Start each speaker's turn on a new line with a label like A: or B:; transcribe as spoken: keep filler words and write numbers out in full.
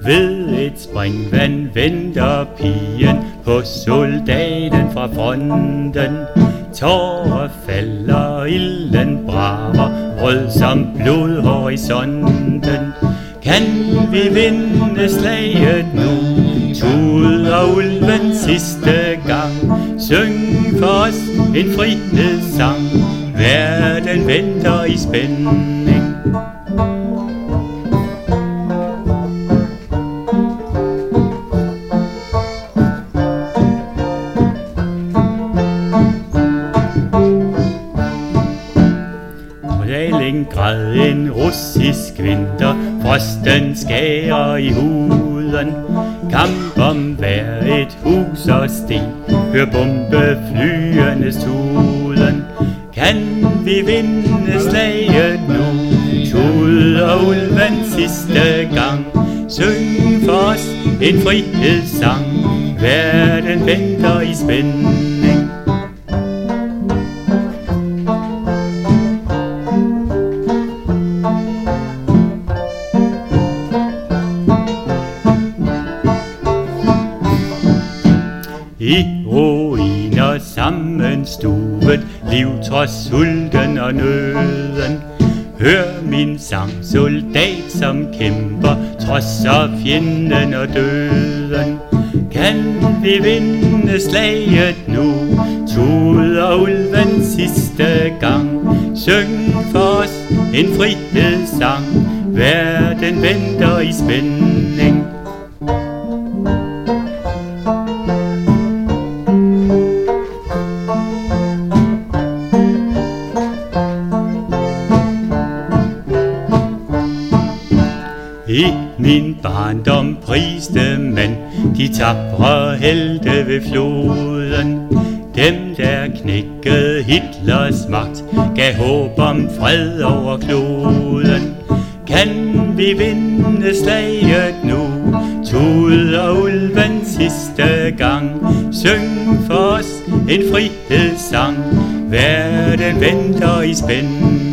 A: Ved et springvand venter pigen på soldaten fra fronten. Tårer falder, ilden brager, rød som blodhorisonten. Kan vi vinde slaget nu? Tuder ulven sidste gang. Syng for os en frihedssang. Verden venter i spænding. Stalingrad, en russisk vinter, frosten skærer i huden. Kamp om hver et hus og sten, hør bombeflyenes tuden. Kan vi vinde slaget nu? Tuder ulven sidste gang. Syng for os en frihedssang. Verden venter i spænding. I ruiner sammenstuet, liv trods sulten og nøden. Hør min sang, soldat som kæmper, trodser fjenden og døden. Kan vi vinde slaget nu? Tuder ulven sidste gang. Syng for os en frihedssang. Verden venter i spænding. I min barndom priste man de tapre helte ved floden. Dem der knækkede Hitlers magt, gav håb om fred over kloden. Kan vi vinde slaget nu? Tuder ulven sidste gang. Syng for os en frihedssang. Verden venter i spænding.